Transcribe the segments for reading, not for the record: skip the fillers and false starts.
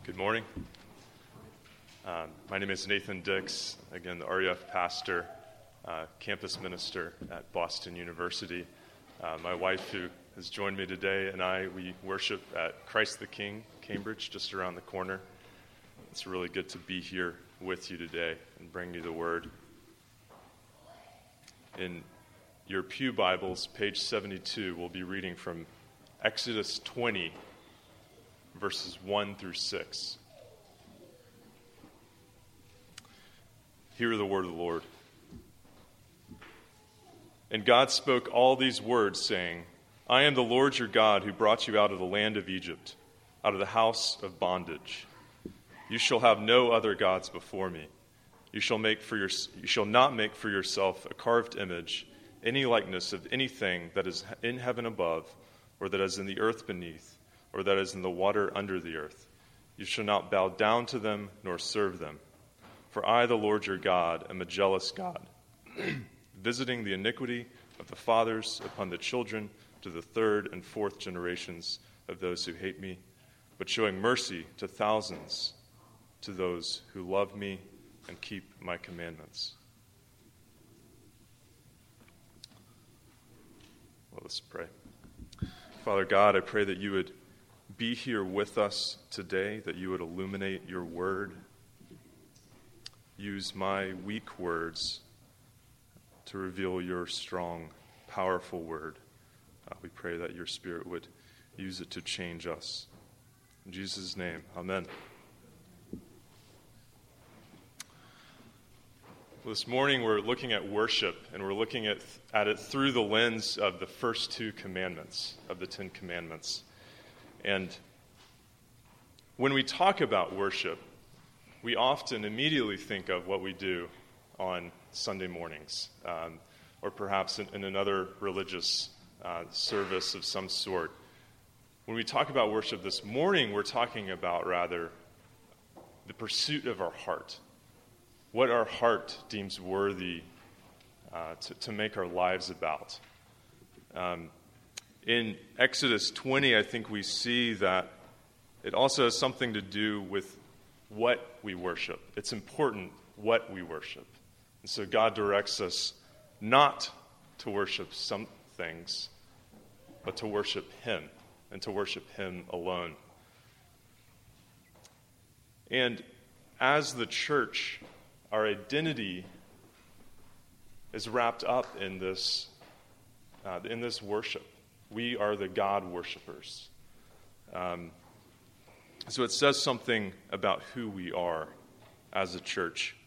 Good morning. My name is Nathan Dix, again, the RUF pastor, campus minister at Boston University. My wife, who has joined me today, and we worship at Christ the King, Cambridge, just around the corner. It's really good to be here with you today and bring you the Word. In your pew Bibles, page 72, we'll be reading from Exodus 20, verses 1 through 6. Hear the word of the Lord. And God spoke all these words, saying, I am the Lord your God, who brought you out of the land of Egypt, out of the house of bondage. You shall have no other gods before me. You shall not make for yourself a carved image, any likeness of anything that is in heaven above, or that is in the earth beneath, or that is in the water under the earth. You shall not bow down to them, nor serve them. For I, the Lord your God, am a jealous God, visiting the iniquity of the fathers upon the children to the third and fourth generations of those who hate me, but showing mercy to thousands, to those who love me and keep my commandments. Well, let's pray. Father God, I pray that you would be here with us today, that you would illuminate your word. Use my weak words to reveal your strong, powerful word. We pray that your Spirit would use it to change us. In Jesus' name, amen. Well, this morning we're looking at worship, and we're looking at it through the lens of the first two commandments of the Ten Commandments. And when we talk about worship, we often immediately think of what we do on Sunday mornings, or perhaps in another religious service of some sort. When we talk about worship this morning, we're talking about, rather, the pursuit of our heart, what our heart deems worthy to make our lives about. In Exodus 20, I think we see that it also has something to do with what we worship. It's important what we worship. And so God directs us not to worship some things, but to worship Him, and to worship Him alone. And as the church, our identity is wrapped up in this worship. We are the God worshipers. So it says something about who we are as a church.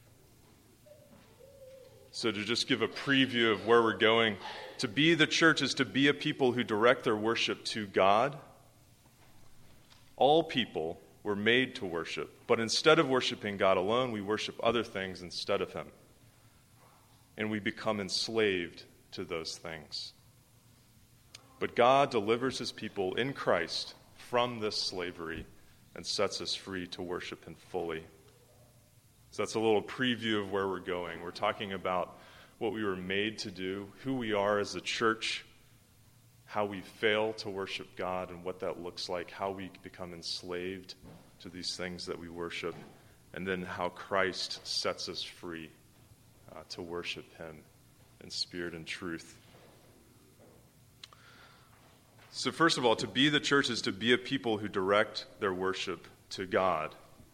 So to just give a preview of where we're going, to be the church is to be a people who direct their worship to God. All people were made to worship, but instead of worshiping God alone, we worship other things instead of Him. And we become enslaved to those things. But God delivers His people in Christ from this slavery and sets us free to worship Him fully. So that's a little preview of where we're going. We're talking about what we were made to do, who we are as a church, how we fail to worship God and what that looks like, how we become enslaved to these things that we worship, and then how Christ sets us free to worship Him in spirit and truth. So first of all, to be the church is to be a people who direct their worship to God.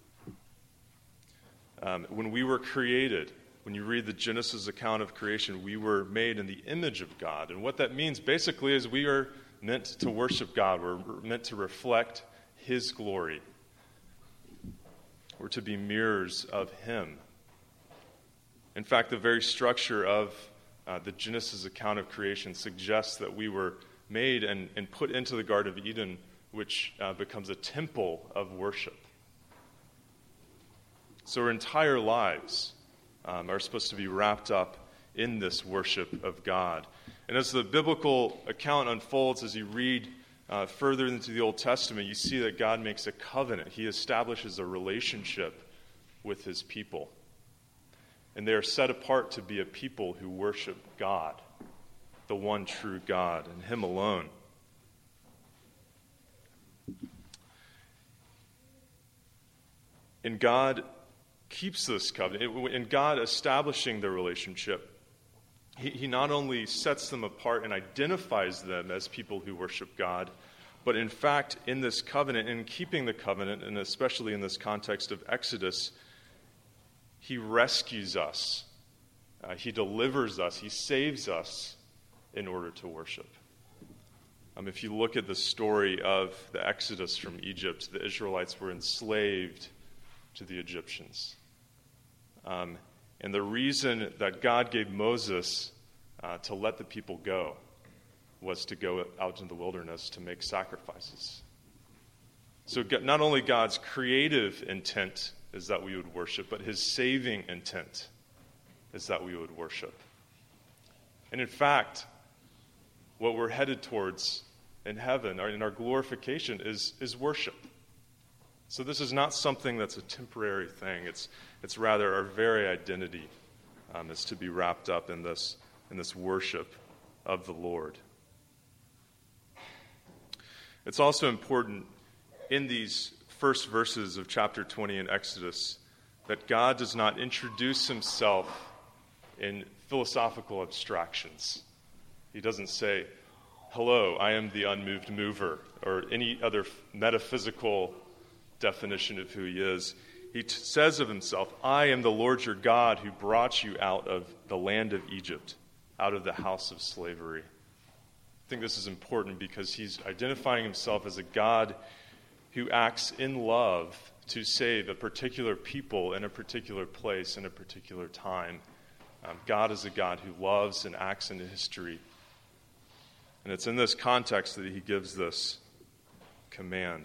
When we were created, when you read the Genesis account of creation, we were made in the image of God. And what that means basically is we are meant to worship God. We're meant to reflect His glory. We're to be mirrors of Him. In fact, the very structure of the Genesis account of creation suggests that we were made and put into the Garden of Eden, which becomes a temple of worship. So our entire lives are supposed to be wrapped up in this worship of God. And as the biblical account unfolds, as you read further into the Old Testament, you see that God makes a covenant. He establishes a relationship with His people. And they are set apart to be a people who worship God, the one true God, and Him alone. And God keeps this covenant. In God establishing the relationship, he not only sets them apart and identifies them as people who worship God, but in fact, in this covenant, in keeping the covenant, and especially in this context of Exodus, he rescues us. He delivers us. He saves us in order to worship. If you look at the story of the Exodus from Egypt, the Israelites were enslaved to the Egyptians. And the reason that God gave Moses to let the people go was to go out in the wilderness to make sacrifices. So not only God's creative intent is that we would worship, but his saving intent is that we would worship. And in fact, what we're headed towards in heaven, or in our glorification, is worship. So this is not something that's a temporary thing. It's rather our very identity is to be wrapped up in this worship of the Lord. It's also important in these first verses of chapter 20 in Exodus that God does not introduce himself in philosophical abstractions. He doesn't say, "Hello, I am the unmoved mover," or any other metaphysical definition of who he is. He says of himself, "I am the Lord your God who brought you out of the land of Egypt, out of the house of slavery." I think this is important because he's identifying himself as a God who acts in love to save a particular people in a particular place in a particular time. God is a God who loves and acts into history. And it's in this context that he gives this command.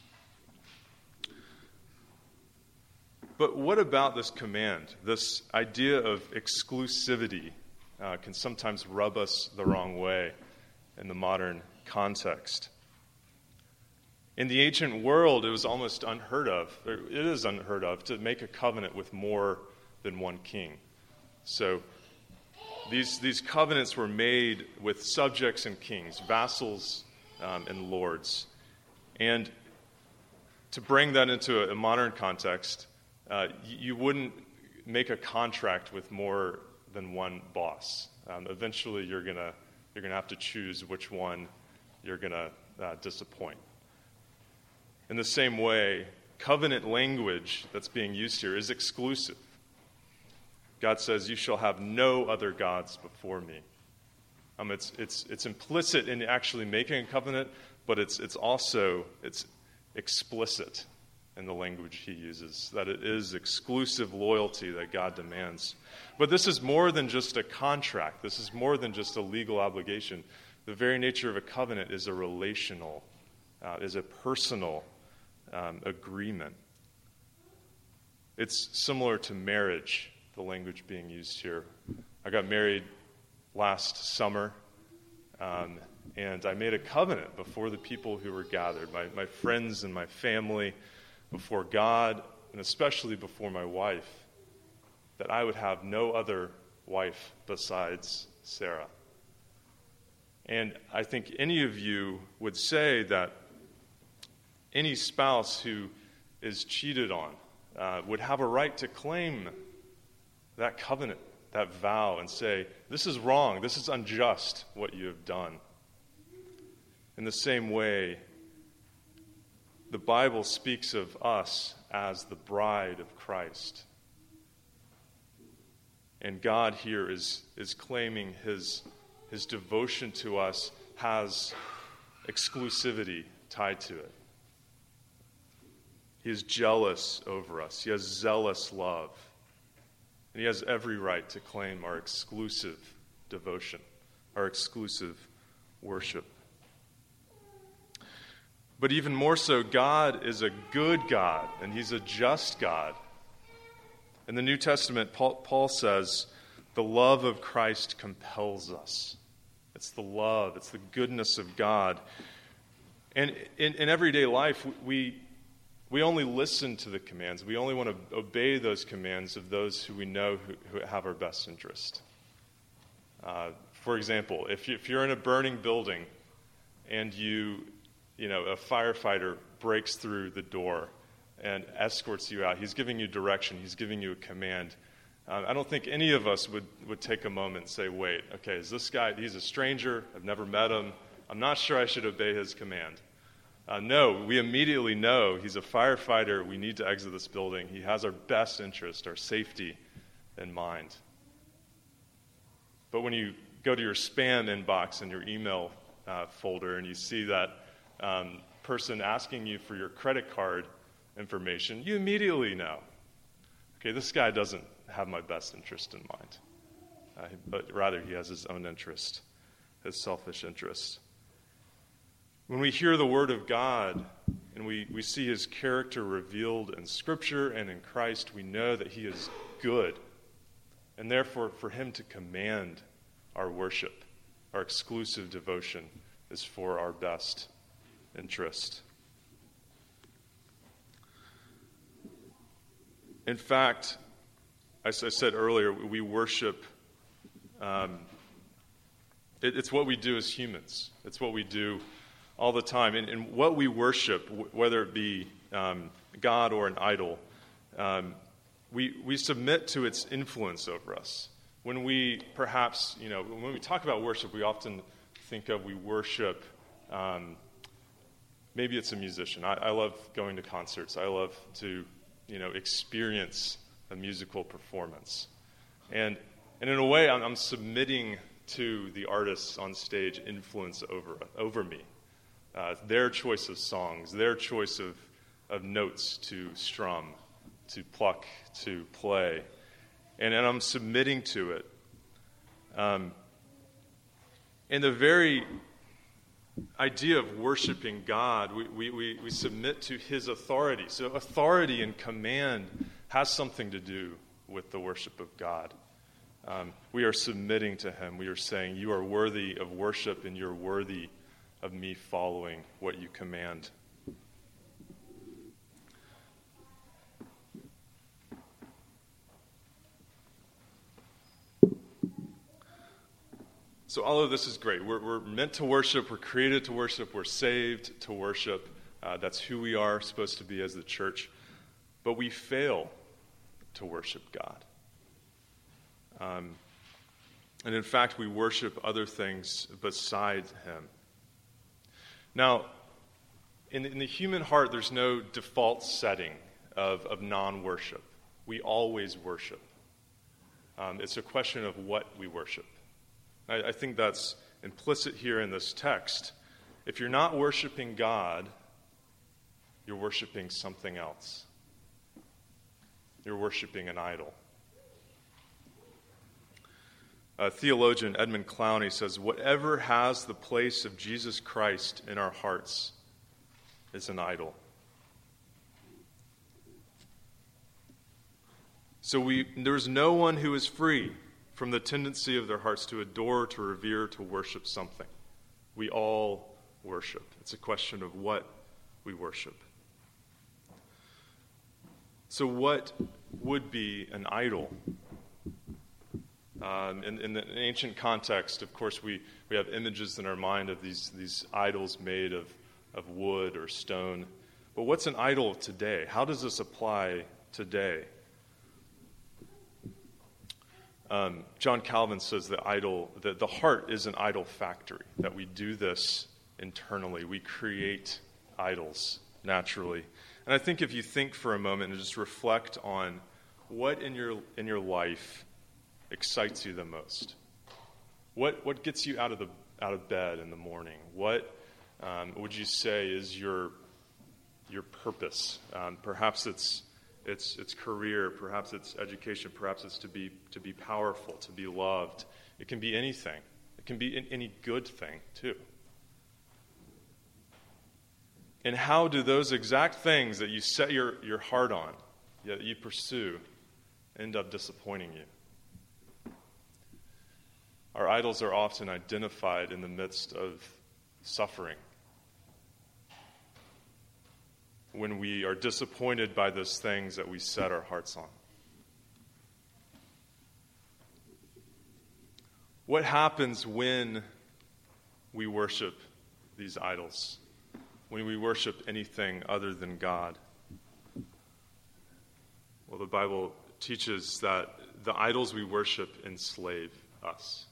But what about this command? This idea of exclusivity can sometimes rub us the wrong way in the modern context. In the ancient world, it was almost unheard of, or it is unheard of, to make a covenant with more than one king. So these covenants were made with subjects and kings, vassals and lords. And to bring that into a modern context, you wouldn't make a contract with more than one boss. Eventually, you're gonna have to choose which one you're gonna disappoint. In the same way, covenant language that's being used here is exclusive. God says, "You shall have no other gods before me." It's implicit in actually making a covenant, but it's also explicit in the language he uses, that it is exclusive loyalty that God demands. But this is more than just a contract. This is more than just a legal obligation. The very nature of a covenant is a relational, is a personal agreement. It's similar to marriage, the language being used here. I got married last summer, and I made a covenant before the people who were gathered, my friends and my family, before God, and especially before my wife, that I would have no other wife besides Sarah. And I think any of you would say that any spouse who is cheated on would have a right to claim that covenant, that vow, and say, "This is wrong, this is unjust, what you have done." In the same way, the Bible speaks of us as the bride of Christ. And God here is claiming his devotion to us has exclusivity tied to it. He is jealous over us. He has zealous love. And he has every right to claim our exclusive devotion, our exclusive worship. But even more so, God is a good God, and he's a just God. In the New Testament, Paul says, the love of Christ compels us. It's the love, it's the goodness of God. And in everyday life, we only listen to the commands. We only want to obey those commands of those who we know who have our best interest. For example, if you're in a burning building and a firefighter breaks through the door, and escorts you out. He's giving you direction. He's giving you a command. I don't think any of us would take a moment and say, wait, okay, is this guy, he's a stranger, I've never met him, I'm not sure I should obey his command. No, we immediately know he's a firefighter, we need to exit this building, he has our best interest, our safety in mind. But when you go to your spam inbox in your email folder and you see that person asking you for your credit card information, you immediately know, okay, this guy doesn't have my best interest in mind, but rather he has his own interest, his selfish interest. When we hear the word of God and we see his character revealed in Scripture and in Christ, we know that he is good, and therefore for him to command our worship, our exclusive devotion, is for our best interest. In fact, as I said earlier, we worship, it's what we do as humans. It's what we do all the time. And what we worship, whether it be God or an idol, we submit to its influence over us. When we perhaps, when we talk about worship, we often think of we worship, maybe it's a musician. I love going to concerts. I love to, experience a musical performance. And in a way, I'm submitting to the artists on stage influence over me. Their choice of songs, their choice of notes to strum, to pluck, to play. And I'm submitting to it. And the very idea of worshiping God, we submit to his authority. So authority and command has something to do with the worship of God. We are submitting to him. We are saying, you are worthy of worship and you're worthy of me following what you command. So all of this is great. We're meant to worship. We're created to worship. We're saved to worship. That's who we are supposed to be as the church. But we fail to worship God. And in fact, we worship other things beside him. Now, in the human heart, there's no default setting of non-worship. We always worship. It's a question of what we worship. I think that's implicit here in this text. If you're not worshiping God, you're worshiping something else. You're worshiping an idol. Theologian Edmund Clowney says, whatever has the place of Jesus Christ in our hearts is an idol. So there's no one who is free from the tendency of their hearts to adore, to revere, to worship something. We all worship. It's a question of what we worship. So what would be an idol? In the ancient context, of course, we have images in our mind of these idols made of wood or stone. But what's an idol today? How does this apply today? John Calvin says that the heart is an idol factory, that we do this internally. We create idols naturally. And I think if you think for a moment and just reflect on what in your life excites you the most, what gets you out of bed in the morning, what would you say is your purpose? Perhaps it's career, perhaps it's education, perhaps it's to be powerful, to be loved. It can be anything. It can be any good thing too. And how do those exact things that you set your heart on, that you pursue, end up disappointing you? Our idols are often identified in the midst of suffering. When we are disappointed by those things that we set our hearts on. What happens when we worship these idols? When we worship anything other than God? Bible teaches that the idols we worship enslave us.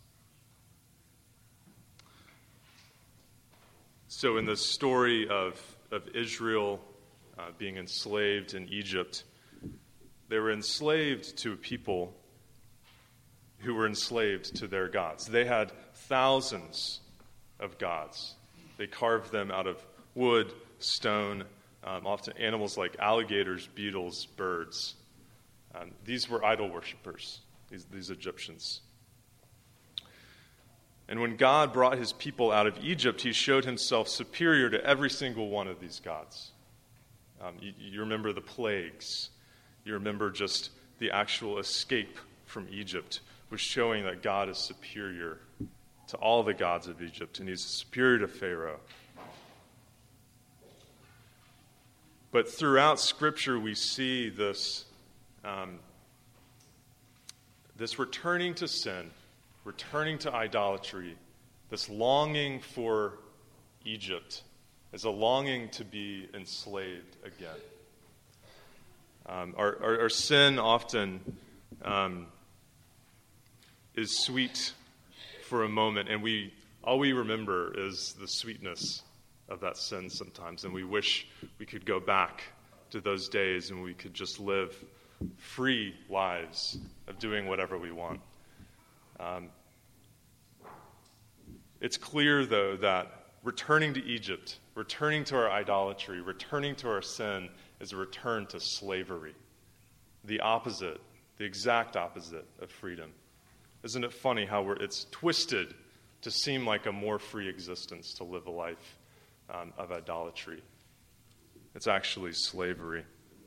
So in the story of Israel being enslaved in Egypt, they were enslaved to a people who were enslaved to their gods. They had thousands of gods. They carved them out of wood, stone, often animals like alligators, beetles, birds. These were idol worshippers, these Egyptians. And when God brought his people out of Egypt, he showed himself superior to every single one of these gods. You remember the plagues. You remember just the actual escape from Egypt was showing that God is superior to all the gods of Egypt, and he's superior to Pharaoh. But throughout Scripture, we see this returning to sin, returning to idolatry, this longing for Egypt as a longing to be enslaved again. Our sin often is sweet for a moment, and all we remember is the sweetness of that sin sometimes, and we wish we could go back to those days and we could just live free lives of doing whatever we want. It's clear, though, that returning to Egypt, returning to our idolatry, returning to our sin is a return to slavery. The opposite, the exact opposite of freedom. Isn't it funny how it's twisted to seem like a more free existence to live a life of idolatry? It's actually slavery.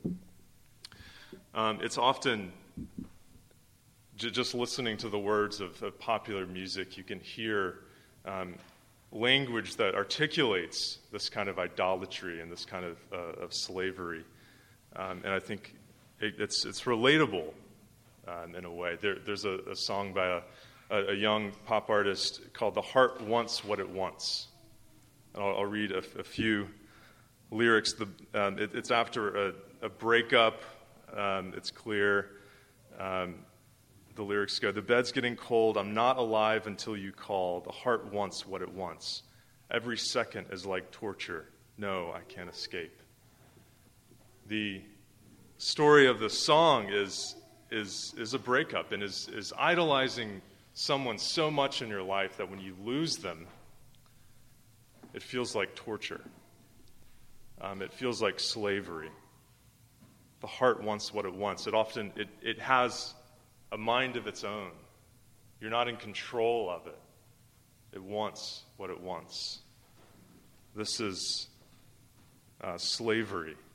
It's often just listening to the words of popular music, you can hear language that articulates this kind of idolatry and this kind of slavery. And I think it's relatable in a way. There's a song by a young pop artist called "The Heart Wants What It Wants." And I'll read a few lyrics. It's after a breakup. It's clear. The lyrics go, "The bed's getting cold. I'm not alive until you call. The heart wants what it wants. Every second is like torture. No, I can't escape." The story of the song is a breakup and is idolizing someone so much in your life that when you lose them, it feels like torture. It feels like slavery. The heart wants what it wants. It has a mind of its own. You're not in control of it. It wants what it wants. This is slavery.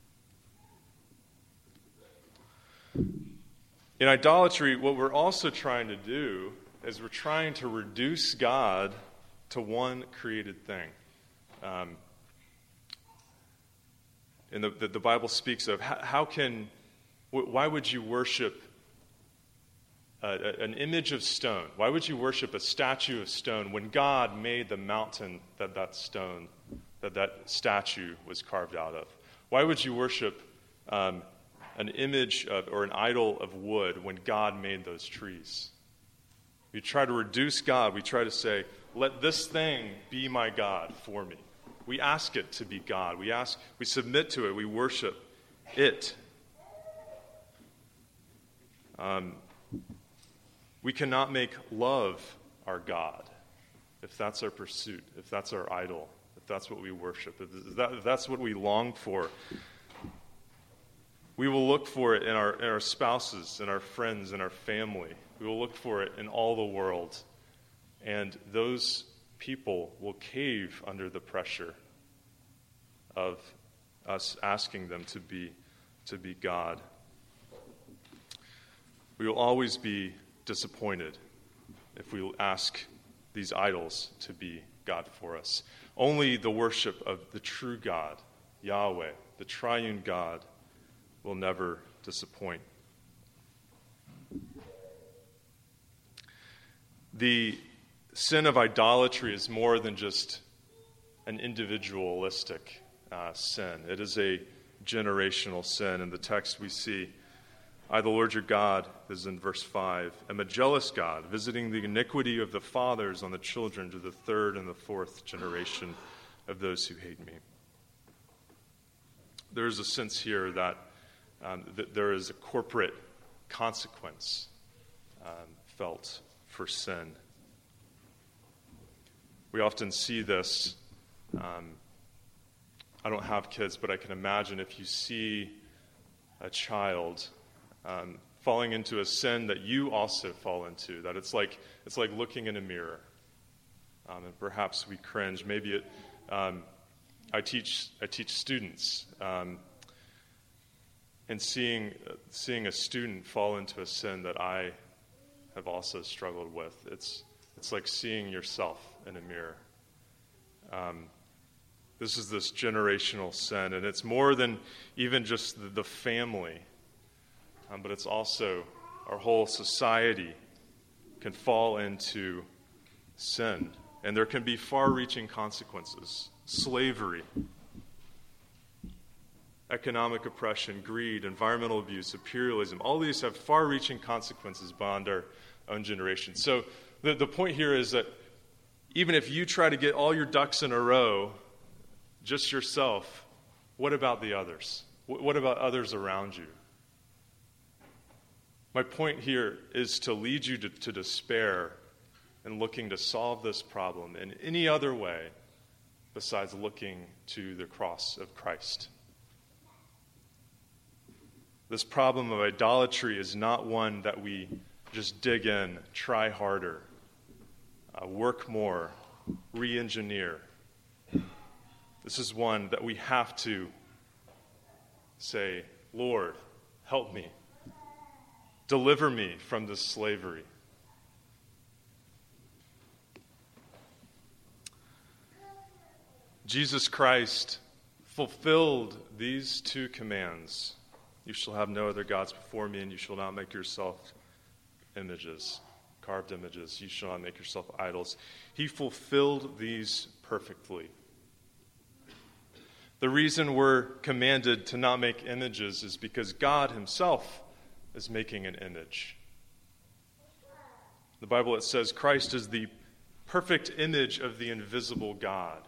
In idolatry, what we're also trying to do is we're trying to reduce God to one created thing. And the Bible speaks of why would you worship an image of stone? Why would you worship a statue of stone when God made the mountain that statue was carved out of? Why would you worship an image or an idol of wood when God made those trees? We try to reduce God. We try to say, let this thing be my God for me. We ask it to be God. We submit to it. We worship it. We cannot make love our God if that's our pursuit, if that's our idol, if that's what we worship, if that's what we long for. We will look for it in our spouses, in our friends, in our family. We will look for it in all the world. And those people will cave under the pressure of us asking them to be God. We will always be disappointed if we ask these idols to be God for us. Only the worship of the true God, Yahweh, the triune God, will never disappoint. The sin of idolatry is more than just an individualistic sin. It is a generational sin. In the text we see I, the Lord your God, this is in verse 5, am a jealous God, visiting the iniquity of the fathers on the children to the third and the fourth generation of those who hate me. There is a sense here that there is a corporate consequence felt for sin. We often see this. I don't have kids, but I can imagine if you see a child falling into a sin that you also fall into, that it's like looking in a mirror, and perhaps we cringe. Maybe I teach students, and seeing a student fall into a sin that I have also struggled with, it's like seeing yourself in a mirror. This is this generational sin, and it's more than even just the family, but it's also our whole society can fall into sin, and there can be far-reaching consequences. Slavery, economic oppression, greed, environmental abuse, imperialism, all these have far-reaching consequences beyond our own generation. So the point here is that even if you try to get all your ducks in a row, just yourself, what about the others? What about others around you? My point here is to lead you to despair and looking to solve this problem in any other way besides looking to the cross of Christ. This problem of idolatry is not one that we just dig in, try harder, work more, re-engineer. This is one that we have to say, Lord, help me. Deliver me from this slavery. Jesus Christ fulfilled these two commands. You shall have no other gods before me, and you shall not make yourself images, carved images. You shall not make yourself idols. He fulfilled these perfectly. The reason we're commanded to not make images is because God himself is making an image. The Bible, it says Christ is the perfect image of the invisible God.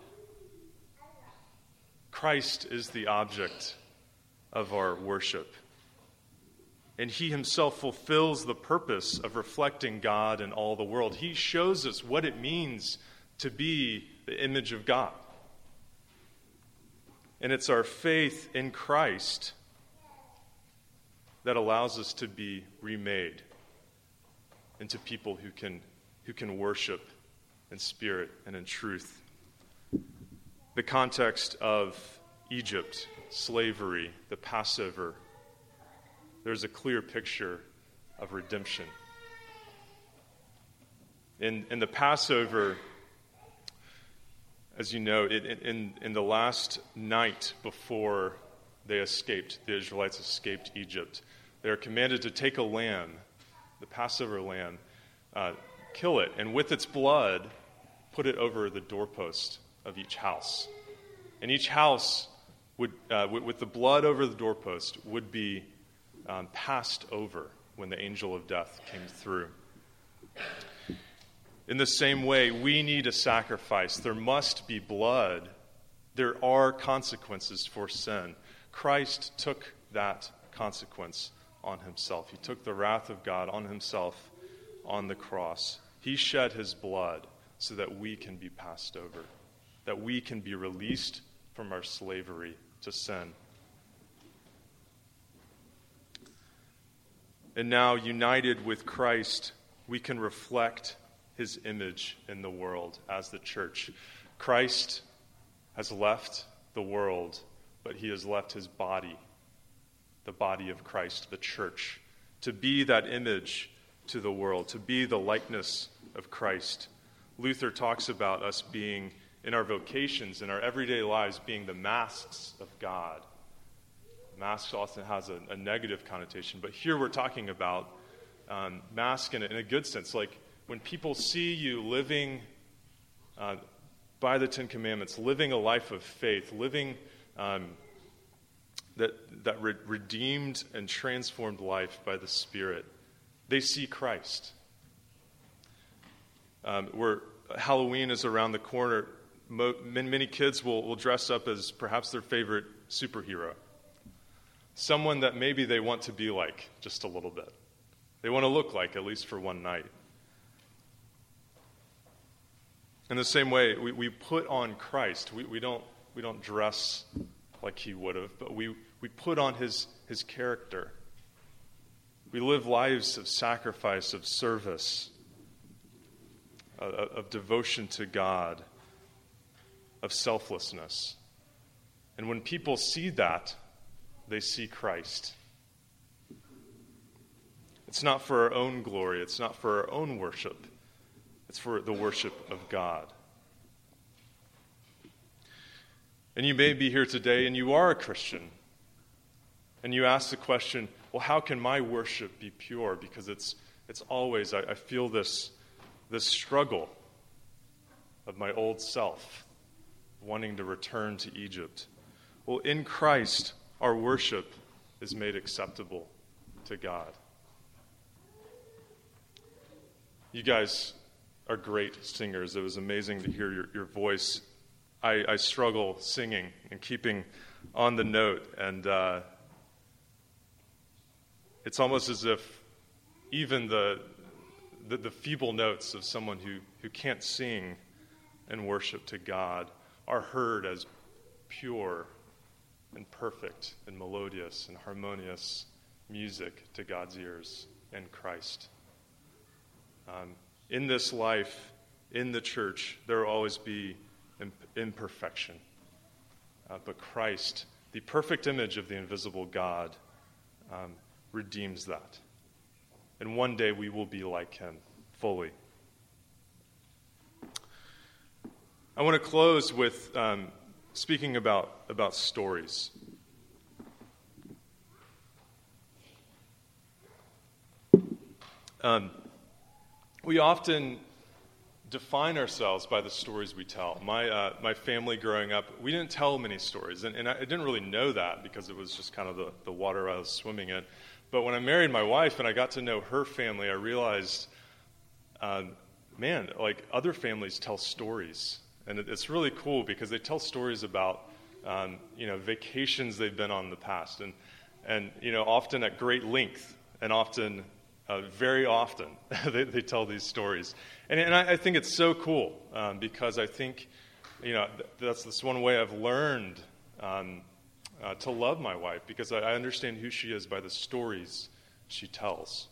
Christ is the object of our worship. And he himself fulfills the purpose of reflecting God in all the world. He shows us what it means to be the image of God. And it's our faith in Christ that allows us to be remade into people who can worship in spirit and in truth. The context of Egypt, slavery, the Passover, there's a clear picture of redemption. In the Passover, as you know, in the last night before the Israelites escaped Egypt, they are commanded to take a lamb, the Passover lamb, kill it, and with its blood, put it over the doorpost of each house. And each house would, with the blood over the doorpost, would be passed over when the angel of death came through. In the same way, we need a sacrifice. There must be blood. There are consequences for sin. Christ took that consequence on himself. He took the wrath of God on himself on the cross. He shed his blood so that we can be passed over, that we can be released from our slavery to sin. And now, united with Christ, we can reflect his image in the world as the church. Christ has left the world, but he has left his body, the body of Christ, the church, to be that image to the world, to be the likeness of Christ. Luther talks about us being, in our vocations, in our everyday lives, being the masks of God. Mask often has a negative connotation, but here we're talking about mask in a good sense. Like when people see you living by the Ten Commandments, living a life of faith, living that redeemed and transformed life by the Spirit, they see Christ. Halloween is around the corner. Many kids will dress up as perhaps their favorite superhero, someone that maybe they want to be like just a little bit. They want to look like, at least for one night. In the same way, we put on Christ. We don't dress like he would have, but we put on his character. We live lives of sacrifice, of service, of devotion to God, of selflessness. And when people see that, they see Christ. It's not for our own glory. It's not for our own worship. It's for the worship of God. And you may be here today and you are a Christian. And you ask the question, well, how can my worship be pure? Because it's always, I feel this struggle of my old self wanting to return to Egypt. Well, in Christ, our worship is made acceptable to God. You guys are great singers. It was amazing to hear your voice. I struggle singing and keeping on the note, and it's almost as if even the feeble notes of someone who can't sing and worship to God are heard as pure and perfect and melodious and harmonious music to God's ears in Christ. In this life, in the church, there will always be imperfection. But Christ, the perfect image of the invisible God, redeems that. And one day we will be like him fully. I want to close with speaking about stories. We often define ourselves by the stories we tell. My family growing up, we didn't tell many stories, and I didn't really know that because it was just kind of the water I was swimming in. But when I married my wife and I got to know her family, I realized, like other families tell stories, and it's really cool because they tell stories about vacations they've been on in the past, and often at great length, and often. Very often, they tell these stories. And I think it's so cool because I think, that's one way I've learned to love my wife, because I understand who she is by the stories she tells.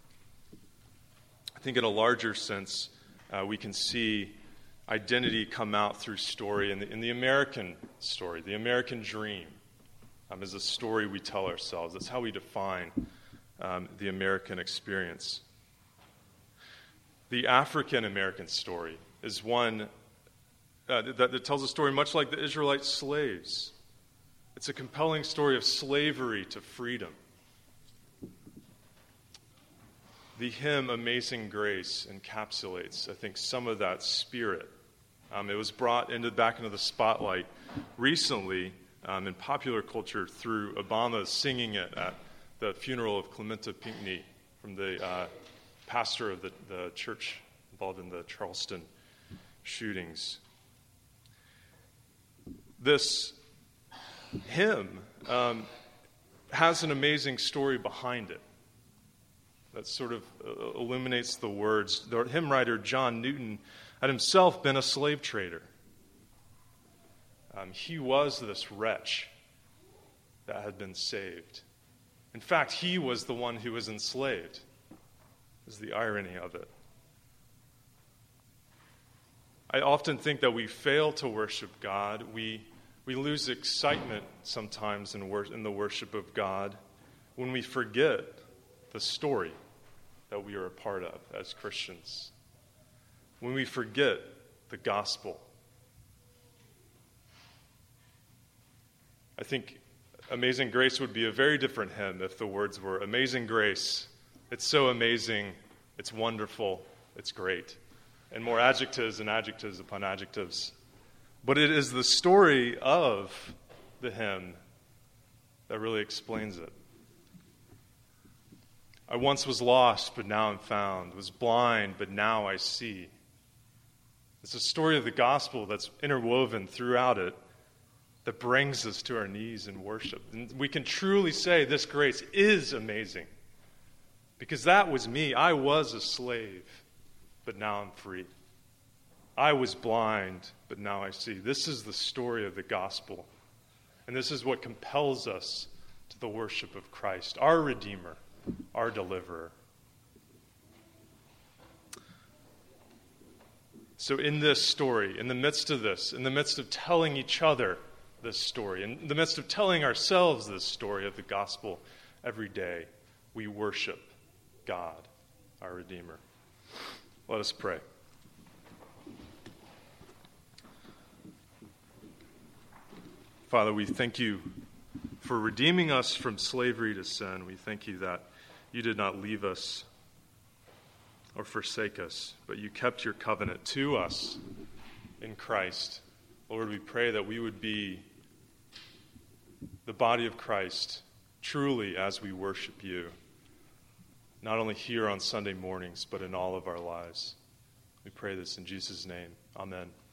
I think in a larger sense, we can see identity come out through story in the American story. The American dream is a story we tell ourselves. That's how we define the American experience. The African-American story is one that tells a story much like the Israelite slaves. It's a compelling story of slavery to freedom. The hymn Amazing Grace encapsulates, I think, some of that spirit. It was brought back into the spotlight recently in popular culture through Obama singing it at the funeral of Clementa Pinckney, from the pastor of the church involved in the Charleston shootings. This hymn has an amazing story behind it that sort of illuminates the words. The hymn writer John Newton had himself been a slave trader. He was this wretch that had been saved. In fact, he was the one who was enslaved, is the irony of it. I often think that we fail to worship God. We lose excitement sometimes in the worship of God when we forget the story that we are a part of as Christians. When we forget the gospel. I think Amazing Grace would be a very different hymn if the words were, Amazing Grace, it's so amazing, it's wonderful, it's great. And more adjectives and adjectives upon adjectives. But it is the story of the hymn that really explains it. I once was lost, but now I'm found, was blind, but now I see. It's a story of the gospel that's interwoven throughout it that brings us to our knees in worship. And we can truly say this grace is amazing, because that was me. I was a slave, but now I'm free. I was blind, but now I see. This is the story of the gospel. And this is what compels us to the worship of Christ, our Redeemer, our Deliverer. So in this story, in the midst of this, in the midst of telling each other this story, in the midst of telling ourselves this story of the gospel every day, we worship God, our Redeemer. Let us pray. Father, we thank you for redeeming us from slavery to sin. We thank you that you did not leave us or forsake us, but you kept your covenant to us in Christ. Lord, we pray that we would be the body of Christ truly as we worship you, not only here on Sunday mornings, but in all of our lives. We pray this in Jesus' name. Amen.